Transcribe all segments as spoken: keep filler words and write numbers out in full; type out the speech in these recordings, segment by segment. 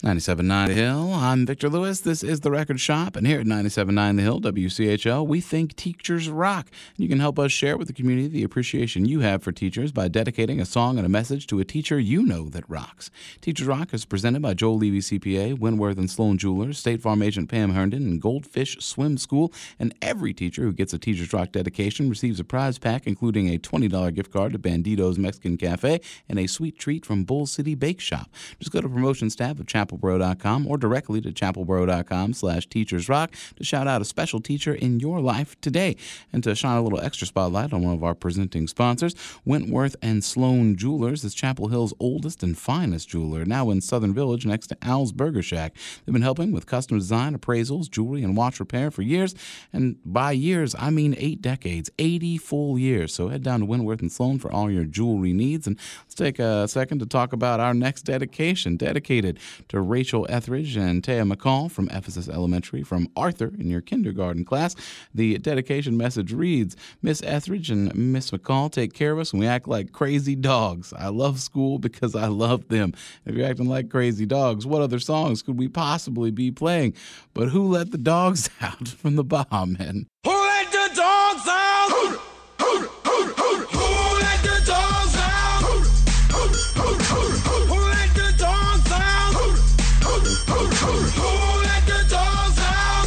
ninety-seven point nine The Hill. I'm Victor Lewis. This is The Record Shop. And here at ninety-seven point nine The Hill, W C H L, we think teachers rock. You can help us share with the community the appreciation you have for teachers by dedicating a song and a message to a teacher you know that rocks. Teachers Rock is presented by Joel Levy C P A, Wentworth and Sloan Jewelers, State Farm agent Pam Herndon, and Goldfish Swim School. And every teacher who gets a Teachers Rock dedication receives a prize pack, including a twenty dollars gift card to Bandito's Mexican Cafe and a sweet treat from Bull City Bake Shop. Just go to promotions tab of chapelboro dot com or directly to chapelboro dot com slash teachers rock to shout out a special teacher in your life today. And to shine a little extra spotlight on one of our presenting sponsors, Wentworth and Sloan Jewelers is Chapel Hill's oldest and finest jeweler, now in Southern Village next to Al's Burger Shack. They've been helping with custom design, appraisals, jewelry, and watch repair for years. And by years, I mean eight decades, eighty full years. So head down to Wentworth and Sloan for all your jewelry needs. And let's take a second to talk about our next dedication, dedicated to Rachel Etheridge and Taya McCall from Ephesus Elementary, from Arthur in your kindergarten class. The dedication message reads, Miss Etheridge and Miss McCall take care of us and we act like crazy dogs. I love school because I love them. If you're acting like crazy dogs, what other songs could we possibly be playing? But who let the dogs out from the Bahamen? Who let the dogs out? Who, who, who, who, who let the dogs out? Who, who, who, who, who, who let the dogs out? Who, who, who, who, who let the dogs out?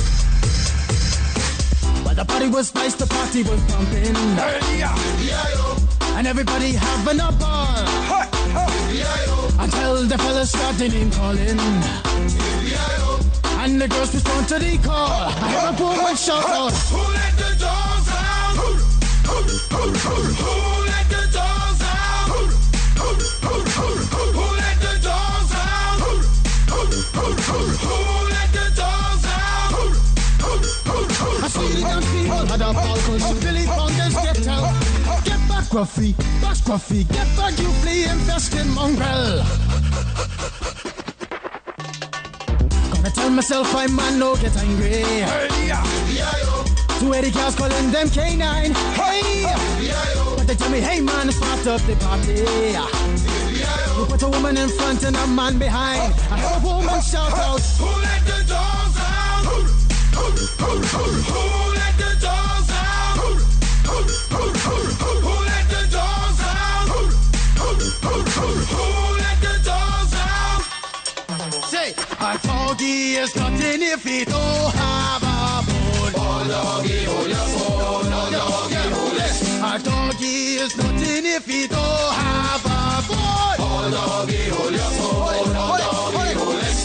Well, the party was nice, the party was pumping. Hey, yeah, yeah, yo. And everybody having a ball. Hey, hey, yeah, yo. Until the fellas started name calling. Yeah, yo. And the girls respond to the call. I heard a woman shout out, who let the dogs out? Who, who, who, who, who let the dogs out? Who, who, who, who, who let the dogs out? Who, who, who, who, who let the dogs out? Who, who, who, who, I see the dance people had a ball cause you Billy Founders get out. Get back, Gruffy, back, Gruffy, get back, you flea infested mongrel. I tell myself I'm man, no get angry. hey, yeah, yeah, yo. Two eighty cars calling them K nine. Hey, Yeah, yo. but they tell me, hey man, start up the party. Yeah, yo. You put a woman in front and a man behind. I heard a woman shout out, Who let the dogs out? Who, who, who, who, who let the dogs out? Who, who, who, who, who, who let the dogs out? Who, who, who, who, who let the dogs out? say, a doggy is nothing if he don't have a bone. Oh, doggy, hold your phone. Oh, doggy, hold it. A doggy is nothing if he don't have a bone. Oh, doggy, hold your phone. Oh, doggy, hold it.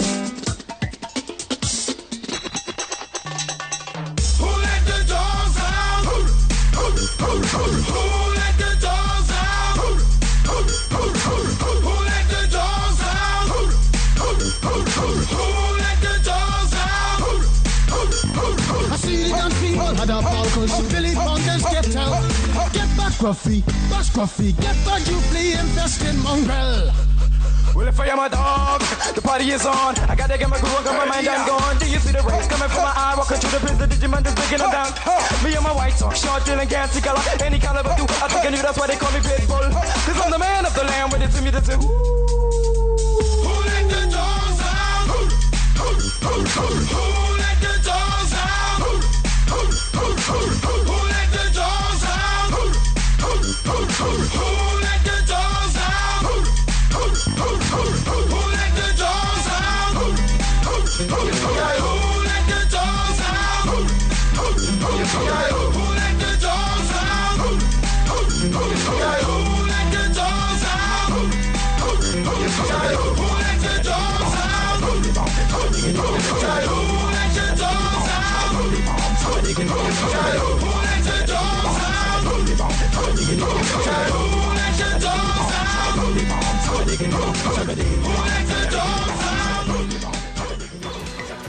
Who let the dogs out? Who, who, who, who, who let the dogs out? Who, who, who, who, who, who let the dogs out? Who, who, who, who, who let the dogs out? Who, who, who, who, I see the young people had a ball cause you Billy Founders get out. Get back, Gruffy, back, Gruffy, get back, you flea infested mongrel. Well, if I am a dog, the party is on. I gotta get my groove on, got my mind, I'm gone. Do you see the rays coming from my eye? Walking through the prison, Digimon is breaking them down. Me and my white talk, short, drill, and ganty color. Any caliber, do I think I knew that's why they call me Pitbull. Cause I'm the man of the land with it to me to say, ooh. who let the dogs out? Who, who, who, who, who let the dogs out? Who, who, who, who, who, who let the dogs out? Who, who, who, who, who let the dogs out? Who, who, who, who, who let the dogs out? Who, who, who, who, who let the dogs out? Who, who, who, who, who let the dogs out? Who, who, who, who, who let the dogs out? Who, who, who, who, who let the dogs out? Who, who, who, who, who let the dogs out? Who, who, who, who, who let the dogs out? Who, who, who, who, who let the dogs out? Who let the dogs out?